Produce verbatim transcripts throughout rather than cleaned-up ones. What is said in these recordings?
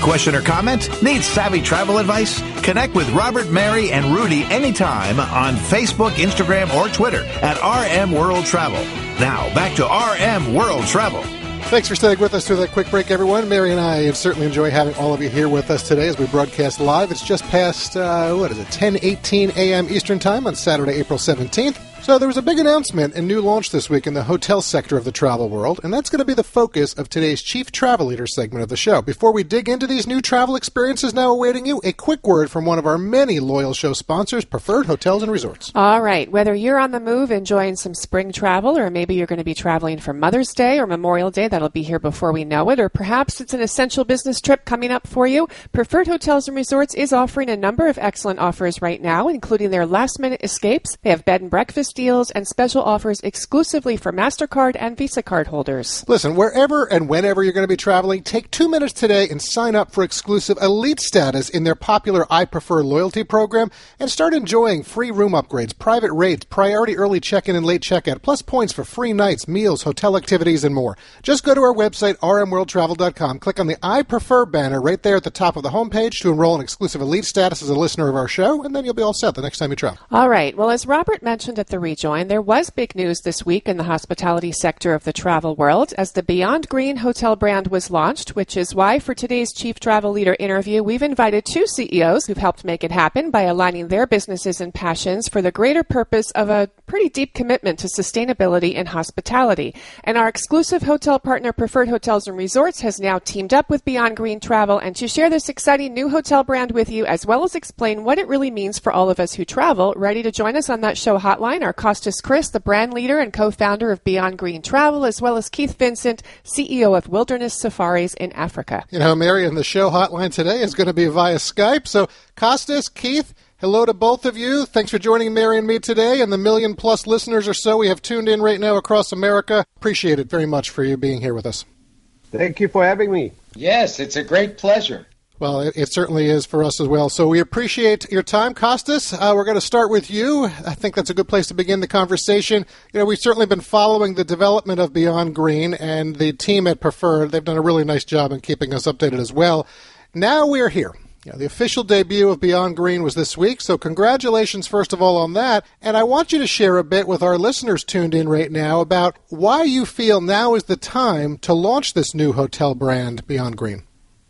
question or comment? Need savvy travel advice? Connect with Robert, Mary, and Rudy anytime on Facebook, Instagram, or Twitter at R M World Travel. Now, back to R M World Travel. Thanks for staying with us through that quick break, everyone. Mary and I certainly enjoy having all of you here with us today as we broadcast live. It's just past, uh, what is it, ten eighteen a.m. Eastern Time on Saturday, April seventeenth. So there was a big announcement and new launch this week in the hotel sector of the travel world, and that's going to be the focus of today's Chief Travel Leader segment of the show. Before we dig into these new travel experiences now awaiting you, a quick word from one of our many loyal show sponsors, Preferred Hotels and Resorts. All right. Whether you're on the move enjoying some spring travel, or maybe you're going to be traveling for Mother's Day or Memorial Day, that'll be here before we know it, or perhaps it's an essential business trip coming up for you, Preferred Hotels and Resorts is offering a number of excellent offers right now, including their last-minute escapes. They have bed and breakfast deals and special offers exclusively for MasterCard and Visa card holders. Listen, wherever and whenever you're going to be traveling, take two minutes today and sign up for exclusive elite status in their popular I Prefer loyalty program and start enjoying free room upgrades, private rates, priority early check-in and late checkout, plus points for free nights, meals, hotel activities, and more. Just go to our website, r m world travel dot com, click on the I Prefer banner right there at the top of the homepage to enroll in exclusive elite status as a listener of our show, and then you'll be all set the next time you travel. All right. Well, as Robert mentioned at the Rejoin, there was big news this week in the hospitality sector of the travel world as the Beyond Green hotel brand was launched, which is why for today's Chief Travel Leader interview, we've invited two C E Os who've helped make it happen by aligning their businesses and passions for the greater purpose of a pretty deep commitment to sustainability and hospitality. And our exclusive hotel partner, Preferred Hotels and Resorts, has now teamed up with Beyond Green Travel, and to share this exciting new hotel brand with you, as well as explain what it really means for all of us who travel, ready to join us on that show hotline are Costas Chris, the brand leader and co-founder of Beyond Green Travel, as well as Keith Vincent, C E O of Wilderness Safaris in Africa. You know, Mary, and the show hotline today is going to be via Skype. So, Costas, Keith, hello to both of you. Thanks for joining Mary and me today, and the million-plus listeners or so we have tuned in right now across America. Appreciate it very much for you being here with us. Thank you for having me. Yes, it's a great pleasure. Well, it, it certainly is for us as well. So we appreciate your time, Costas. Uh, we're going to start with you. I think that's a good place to begin the conversation. You know, we've certainly been following the development of Beyond Green, and the team at Preferred, they've done a really nice job in keeping us updated as well. Now we're here. You know, the official debut of Beyond Green was this week, so congratulations, first of all, on that. And I want you to share a bit with our listeners tuned in right now about why you feel now is the time to launch this new hotel brand, Beyond Green.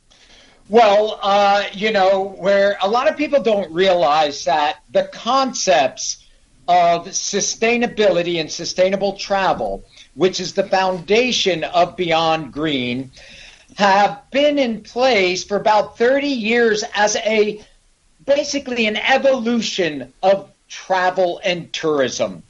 Well, uh, you know, where a lot of people don't realize that the concepts of sustainability and sustainable travel, which is the foundation of Beyond Green, have been in place for about thirty years as a basically an evolution of travel and tourism.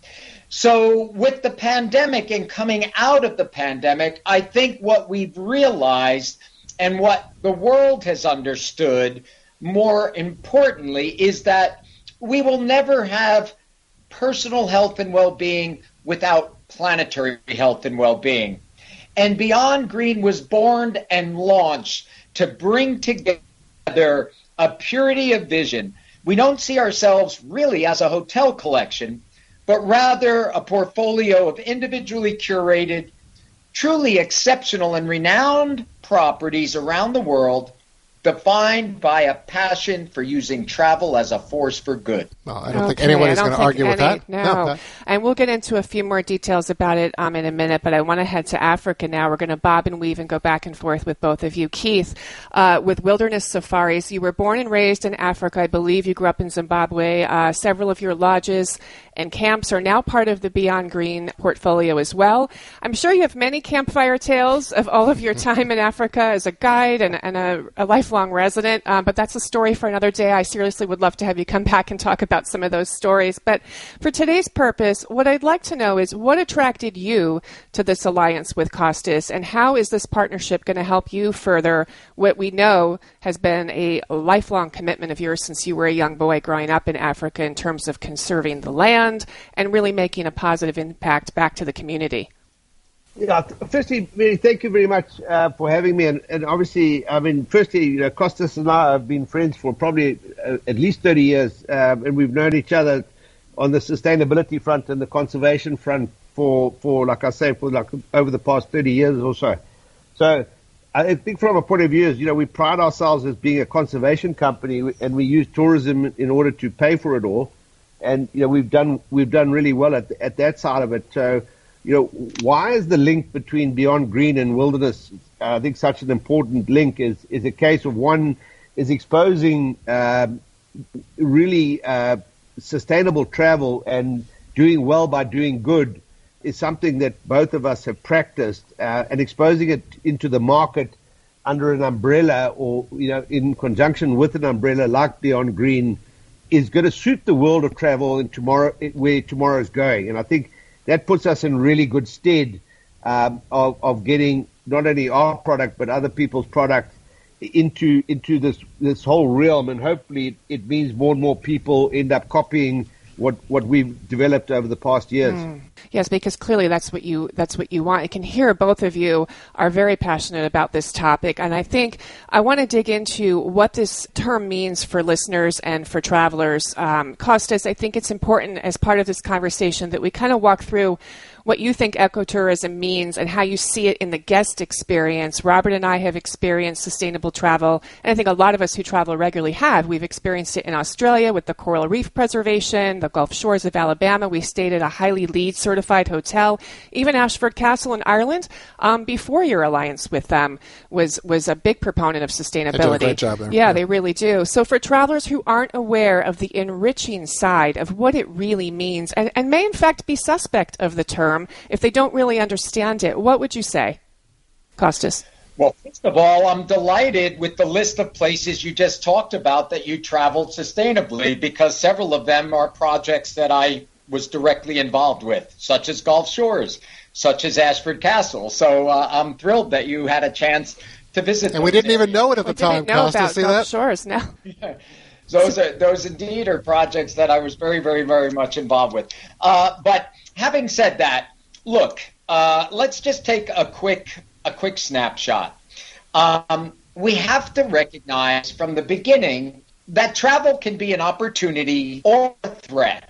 So with the pandemic and coming out of the pandemic, I think what we've realized and what the world has understood, more importantly, is that we will never have personal health and well-being without planetary health and well-being. And Beyond Green was born and launched to bring together a purity of vision. We don't see ourselves really as a hotel collection, but rather a portfolio of individually curated, truly exceptional and renowned properties around the world, defined by a passion for using travel as a force for good. Well, I don't okay, think anybody's going to argue any, with that. No. no that. And we'll get into a few more details about it um, in a minute, but I want to head to Africa now. We're going to bob and weave and go back and forth with both of you. Keith, uh, with Wilderness Safaris, you were born and raised in Africa. I believe you grew up in Zimbabwe. Uh, several of your lodges and camps are now part of the Beyond Green portfolio as well. I'm sure you have many campfire tales of all of your time in Africa as a guide and, and a, a lifelong resident, um, but that's a story for another day. I seriously would love to have you come back and talk about some of those stories. But for today's purpose, what I'd like to know is what attracted you to this alliance with Costas, and how is this partnership going to help you further what we know has been a lifelong commitment of yours since you were a young boy growing up in Africa in terms of conserving the land and really making a positive impact back to the community? Yeah, firstly, Mary, thank you very much uh, for having me. And, and obviously, I mean, firstly, you know, Costas and I have been friends for probably uh, at least thirty years, um, and we've known each other on the sustainability front and the conservation front for, for like I say, for like over the past thirty years or so. So I think from a point of view is, you know, we pride ourselves as being a conservation company, and we use tourism in order to pay for it all. And, you know, we've done we've done really well at at that side of it. So, you know, why is the link between Beyond Green and wilderness, uh, I think, such an important link is, is a case of one is exposing um, really uh, sustainable travel and doing well by doing good is something that both of us have practiced, uh, and exposing it into the market under an umbrella or, you know, in conjunction with an umbrella like Beyond Green is going to suit the world of travel and tomorrow, where tomorrow is going. And I think that puts us in really good stead um, of, of getting not only our product but other people's product into into this this whole realm. And hopefully it, it means more and more people end up copying what what we've developed over the past years. Mm. Yes, because clearly that's what you that's what you want. I can hear both of you are very passionate about this topic, and I think I want to dig into what this term means for listeners and for travelers. Um, Kostas, I think it's important as part of this conversation that we kind of walk through what you think ecotourism means and how you see it in the guest experience. Robert and I have experienced sustainable travel, and I think a lot of us who travel regularly have. We've experienced it in Australia with the coral reef preservation, the Gulf Shores of Alabama. We stayed at a highly LEED certified hotel. Even Ashford Castle in Ireland, um, before your alliance with them, was was a big proponent of sustainability. They do a great job there. Yeah, yeah, they really do. So for travelers who aren't aware of the enriching side of what it really means, and, and may in fact be suspect of the term, if they don't really understand it, what would you say, Kostas? Well, first of all, I'm delighted with the list of places you just talked about that you traveled sustainably, because several of them are projects that I was directly involved with, such as Gulf Shores, such as Ashford Castle. So uh, I'm thrilled that you had a chance to visit. And we didn't areas. even know it at the we time, didn't know Kostas. about See Gulf that? Shores, no. Yeah. Those are those indeed are projects that I was very, very, very much involved with. Uh, but having said that, look, uh, let's just take a quick a quick snapshot. Um, we have to recognize from the beginning that travel can be an opportunity or a threat.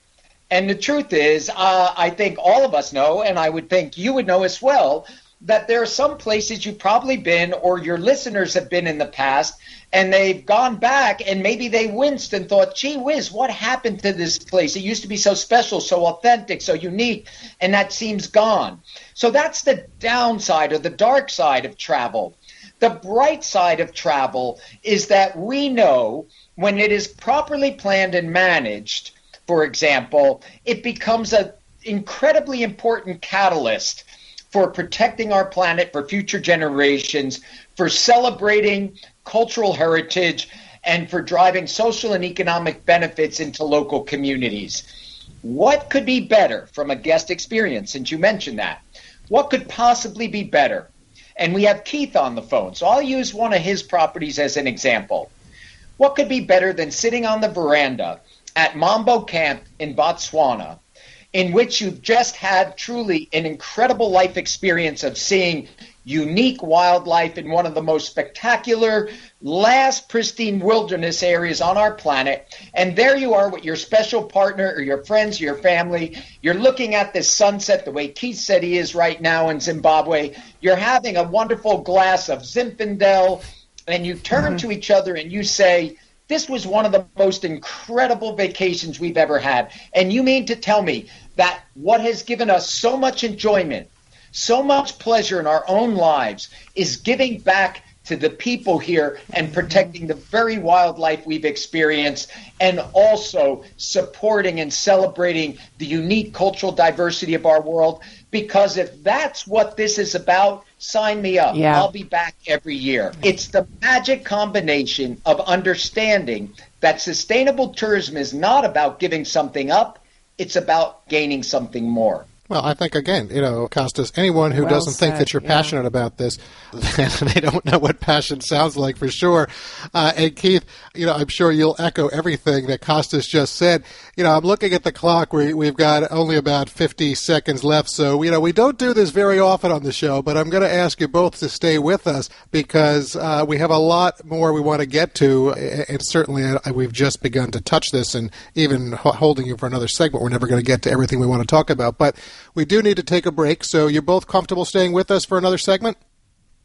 And the truth is, uh, I think all of us know, and I would think you would know as well, that there are some places you've probably been or your listeners have been in the past, and they've gone back and maybe they winced and thought, gee whiz, what happened to this place? It used to be so special, so authentic, so unique, and that seems gone. So that's the downside or the dark side of travel. The bright side of travel is that we know when it is properly planned and managed, for example, it becomes an incredibly important catalyst for protecting our planet for future generations, for celebrating cultural heritage, and for driving social and economic benefits into local communities. What could be better from a guest experience, since you mentioned that? What could possibly be better? And we have Keith on the phone, so I'll use one of his properties as an example. What could be better than sitting on the veranda at Mambo Camp in Botswana, in which you've just had truly an incredible life experience of seeing unique wildlife in one of the most spectacular, last pristine wilderness areas on our planet. And there you are with your special partner or your friends, or your family. You're looking at this sunset the way Keith said he is right now in Zimbabwe. You're having a wonderful glass of Zinfandel, and you turn mm-hmm. to each other and you say, this was one of the most incredible vacations we've ever had. And you mean to tell me that what has given us so much enjoyment, so much pleasure in our own lives, is giving back to the people here and protecting the very wildlife we've experienced, and also supporting and celebrating the unique cultural diversity of our world? Because if that's what this is about, sign me up. Yeah. I'll be back every year. It's the magic combination of understanding that sustainable tourism is not about giving something up, it's about gaining something more. Well, I think, again, you know, Kostas, anyone who well doesn't said, think that you're yeah. passionate about this, they don't know what passion sounds like for sure. Uh, and Keith, you know, I'm sure you'll echo everything that Kostas just said. You know, I'm looking at the clock. We, we've got only about fifty seconds left. So, you know, we don't do this very often on the show, but I'm going to ask you both to stay with us because uh, we have a lot more we want to get to. And certainly uh, we've just begun to touch this, and even holding you for another segment, we're never going to get to everything we want to talk about. But we do need to take a break, so you're both comfortable staying with us for another segment?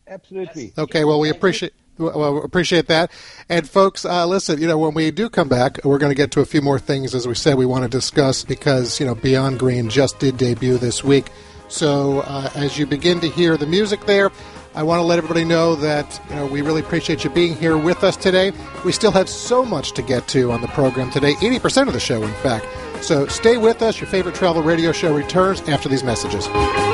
Absolutely. Okay, well, we appreciate well, appreciate that. And folks, uh, listen, you know, when we do come back, we're going to get to a few more things, as we said, we want to discuss because, you know, Beyond Green just did debut this week. So uh, as you begin to hear the music there, I want to let everybody know that, you know, we really appreciate you being here with us today. We still have so much to get to on the program today, eighty percent of the show, in fact. So stay with us. Your favorite travel radio show returns after these messages.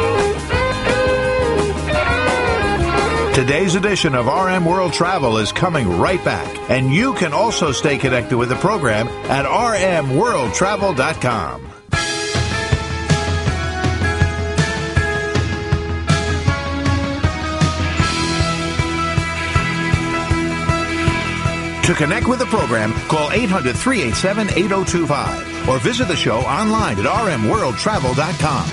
Today's edition of R M World Travel is coming right back, and you can also stay connected with the program at r m world travel dot com. To connect with the program, call eight hundred, three eight seven, eight zero two five or visit the show online at r m world travel dot com.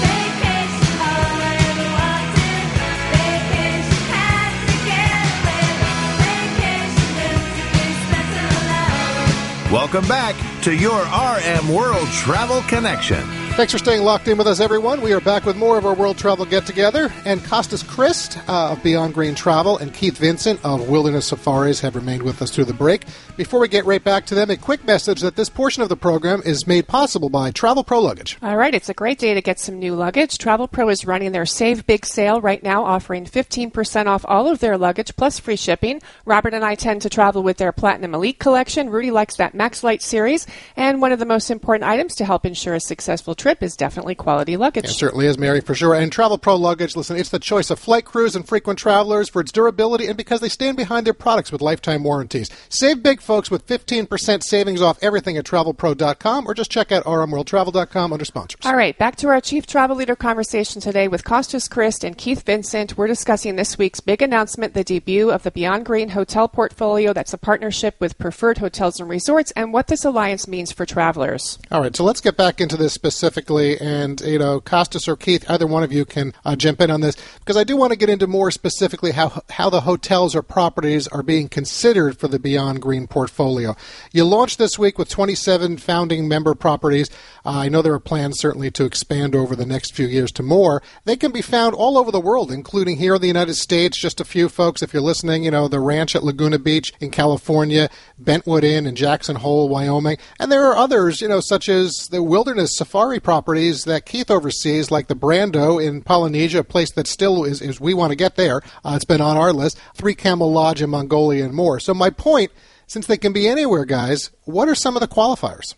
Welcome back to your R M World Travel Connection. Thanks for staying locked in with us, everyone. We are back with more of our World Travel Get-Together. And Costas Christ uh, of Beyond Green Travel and Keith Vincent of Wilderness Safaris have remained with us through the break. Before we get right back to them, a quick message that this portion of the program is made possible by Travel Pro Luggage. All right, it's a great day to get some new luggage. Travel Pro is running their Save Big sale right now, offering fifteen percent off all of their luggage plus free shipping. Robert and I tend to travel with their Platinum Elite collection. Rudy likes that Max Light series. And one of the most important items to help ensure a successful trip is definitely quality luggage. It certainly is, Mary, for sure. And Travel Pro Luggage, listen, it's the choice of flight crews and frequent travelers for its durability and because they stand behind their products with lifetime warranties. Save big, folks, with fifteen percent savings off everything at travel pro dot com or just check out r m world travel dot com under sponsors. All right, back to our Chief Travel Leader conversation today with Costas Christ and Keith Vincent. We're discussing this week's big announcement, the debut of the Beyond Green Hotel Portfolio. That's a partnership with Preferred Hotels and Resorts, and what this alliance means for travelers. All right, so let's get back into this specifically, and, you know, Costas or Keith, either one of you can uh, jump in on this, because I do want to get into more specifically how how the hotels or properties are being considered for the Beyond Green portfolio. You launched this week with twenty-seven founding member properties. Uh, I know there are plans certainly to expand over the next few years to more. They can be found all over the world, including here in the United States. Just a few folks, if you're listening, you know, the Ranch at Laguna Beach in California, Bentwood Inn in Jackson Hole, Wyoming, and there are others, you know, such as the Wilderness Safari properties that Keith oversees, like the Brando in Polynesia, a place that still is, is we want to get there. Uh, it's been on our list. Three Camel Lodge in Mongolia and more. So my point, since they can be anywhere, guys, what are some of the qualifiers?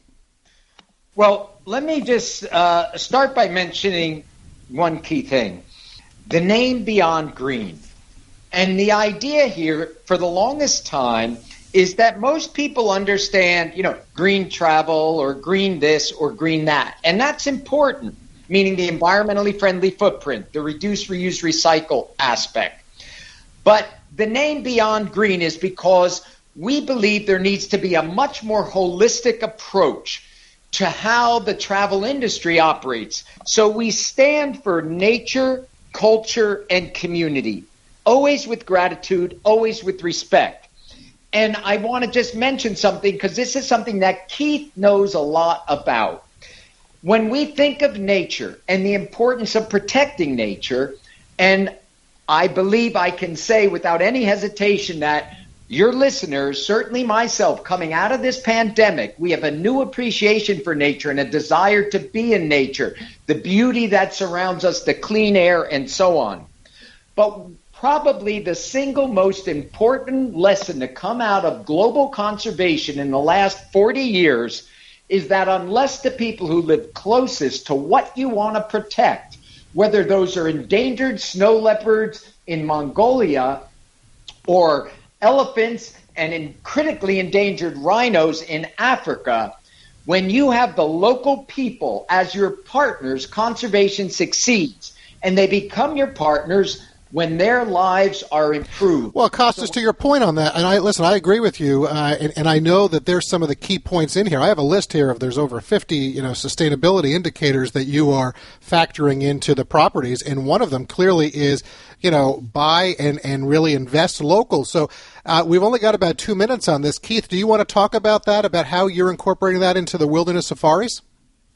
Well, let me just uh, start by mentioning one key thing. The name Beyond Green. And the idea here, for the longest time, is that most people understand, you know, green travel or green this or green that. And that's important, meaning the environmentally friendly footprint, the reduce, reuse, recycle aspect. But the name Beyond Green is because we believe there needs to be a much more holistic approach to how the travel industry operates. So we stand for nature, culture, and community, always with gratitude, always with respect. And I want to just mention something, because this is something that Keith knows a lot about. When we think of nature and the importance of protecting nature, and I believe I can say without any hesitation that your listeners, certainly myself, coming out of this pandemic, we have a new appreciation for nature and a desire to be in nature, the beauty that surrounds us, the clean air, and so on. But probably the single most important lesson to come out of global conservation in the last forty years is that unless the people who live closest to what you want to protect, whether those are endangered snow leopards in Mongolia or elephants and in critically endangered rhinos in Africa, when you have the local people as your partners, conservation succeeds, and they become your partners when their lives are improved. Well, Costas, to your point on that, and I listen, I agree with you, uh, and, and I know that there's some of the key points in here. I have a list here of there's over fifty, you know, sustainability indicators that you are factoring into the properties, and one of them clearly is, you know, buy and, and really invest local. So uh, we've only got about two minutes on this. Keith, do you want to talk about that, about how you're incorporating that into the Wilderness Safaris?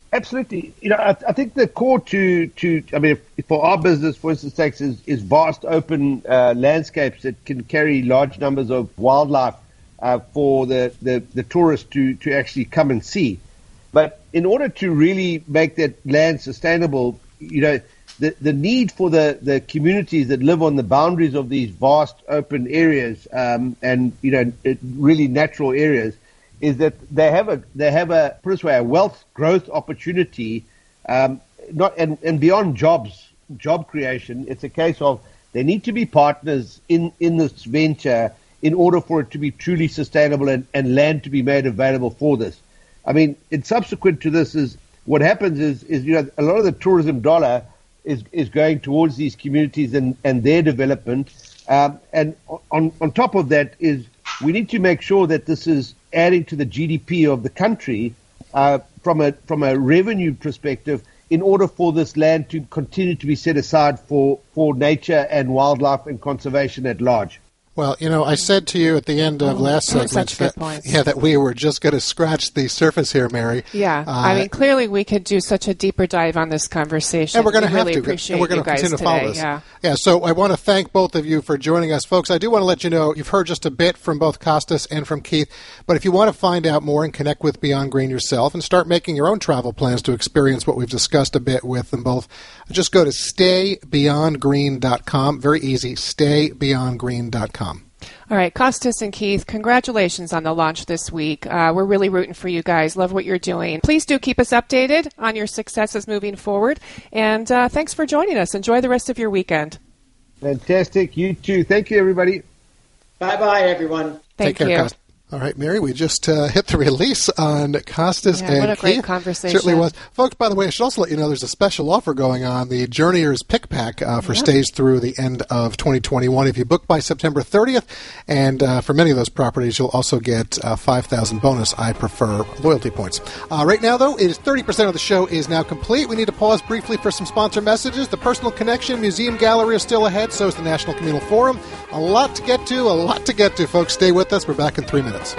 Absolutely. You know, I, I think the core to, to, I mean, if, for our business, for instance, takes is, is vast open uh, landscapes that can carry large numbers of wildlife uh, for the, the, the tourists to, to actually come and see. But in order to really make that land sustainable, you know, the, the need for the, the communities that live on the boundaries of these vast open areas um, and, you know, really natural areas is that they have a they have a put it this way, a wealth growth opportunity, um, not and, and beyond jobs job creation. It's a case of they need to be partners in, in this venture in order for it to be truly sustainable and, and land to be made available for this. I mean, and subsequent to this is what happens is is you know a lot of the tourism dollar is is going towards these communities and, and their development, um, and on on top of that is we need to make sure that this is adding to the G D P of the country uh, from a from a revenue perspective in order for this land to continue to be set aside for, for nature and wildlife and conservation at large. Well, you know, I said to you at the end of oh, last segment that, yeah, that we were just going to scratch the surface here, Mary. Yeah, uh, I mean, clearly we could do such a deeper dive on this conversation. And we're going to have really to. Appreciate and we're going to continue to follow today. this. Yeah. yeah, so I want to thank both of you for joining us. Folks, I do want to let you know, you've heard just a bit from both Costas and from Keith, but if you want to find out more and connect with Beyond Green yourself and start making your own travel plans to experience what we've discussed a bit with them both, just go to stay beyond green dot com. Very easy, stay beyond green dot com. All right, Costas and Keith, congratulations on the launch this week. Uh, we're really rooting for you guys. Love what you're doing. Please do keep us updated on your successes moving forward. And uh, thanks for joining us. Enjoy the rest of your weekend. Fantastic. You too. Thank you, everybody. Bye-bye, everyone. Thank Take care, you. Costas. All right, Mary, we just uh, hit the release on Costas yeah, and what a great Keith. conversation. Certainly was. Folks, by the way, I should also let you know there's a special offer going on, the Journeyers Pick Pack uh, for yep. stays through the end of twenty twenty-one. If you book by September thirtieth, and uh, for many of those properties, you'll also get uh, five thousand bonus I Prefer loyalty points. Uh, right now, though, it is thirty percent of the show is now complete. We need to pause briefly for some sponsor messages. The Personal Connection Museum Gallery is still ahead, so is the National Communal Forum. A lot to get to, a lot to get to, folks. Stay with us. We're back in three minutes.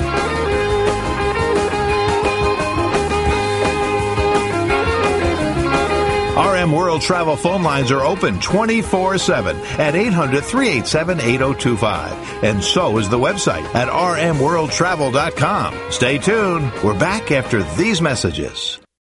R M World Travel phone lines are open twenty-four seven at eight hundred, three eight seven, eight oh two five. And so is the website at r m world travel dot com. Stay tuned. We're back after these messages.